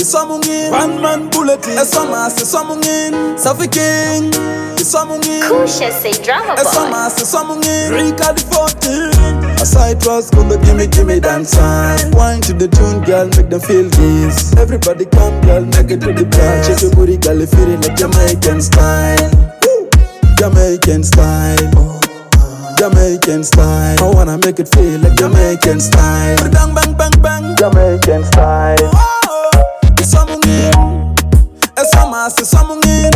Isomungin, one man bullet. Esomas, Isomungin, Safiking, Isomungin. Kusha say drama boy. Esomas, Isomungin, Rika the 14. A side was gonna gimme dance time. Wine to the tune, girl, make them feel this. Everybody come, girl, make it to the bar. Shake your booty, girl, you feel it like Jamaican style. Jamaican style. Jamaican style. I wanna make it feel like Jamaican style. Bang bang bang bang. Jamaican style. Isomungin, esomas isomungin,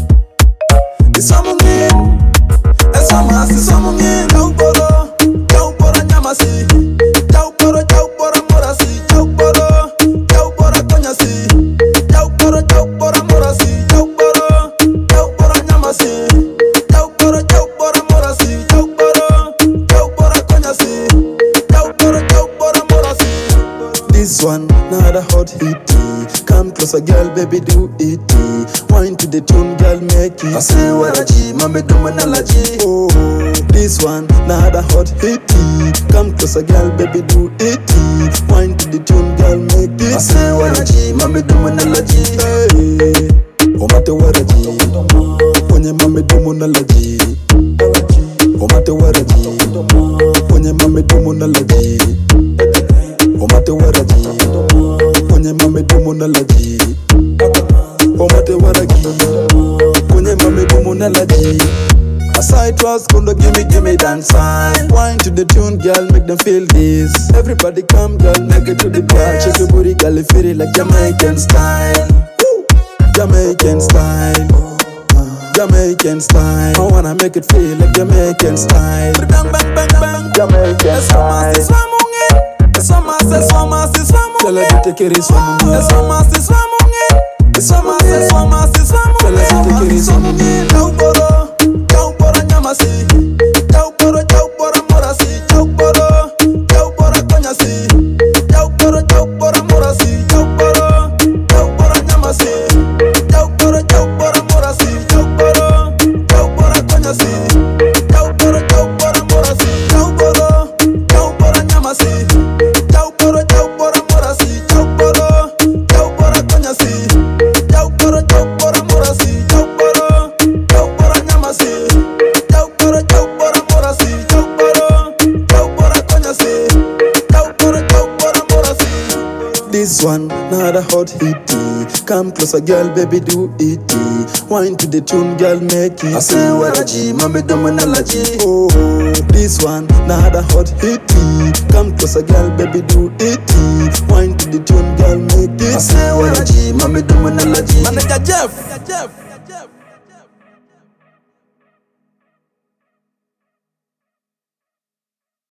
isomungin, esomas isomungin. Jau poro nyamasi, jau poro morasi, jau poro konyasi, jau poro morasi, jau poro nyamasi, jau poro morasi, jau poro konyasi, jau poro morasi. This one, not a hot hit. Come closer, girl, baby, do it. Wine to the tune, girl, make it. I say, what a G, mommy, do an allergy. Oh, this one, not a hot hit. Come closer, girl, baby, do it. Wine to the tune, girl, make it. I say, what a G, mommy, do an allergy. Hey, oh, mate, what a G. Onye mommy, do an allergy. Oh, mate, what a G. Onye mommy, do an allergy. Oh, mate, what a G. Onye mame do monalaji. Oh mate waragi. Onye mame do monalaji. Aside was gonna gimme dance time. Wine to the tune, girl, make them feel this. Everybody come, girl, make it to the bar. Shake your booty, girl, you feel it like Jamaican style. Jamaican style. Jamaican style. I wanna make it feel like Jamaican style. Bang bang bang bang. Jamaican style. Esomas, tell her to take it isomungin. Esomas, esomas, tell her to take it isomungin. Jau poro nyamasi, jau poro morasi, jau poro konyasi, jau poro morasi, jau poro nyamasi, jau poro morasi, jau poro konyasi, jau poro morasi, jau poro nyamasi. This one, not a hot hit. Come closer, girl, baby, do it. Wine to the tune, girl, make it. I say, what a G, mommy, do an allergy. Oh, this one, not a hot hit. Come closer, girl, baby, do it. Wine to the tune, girl, make it. I say, what a G, mommy, do an allergy. Manager Jeff.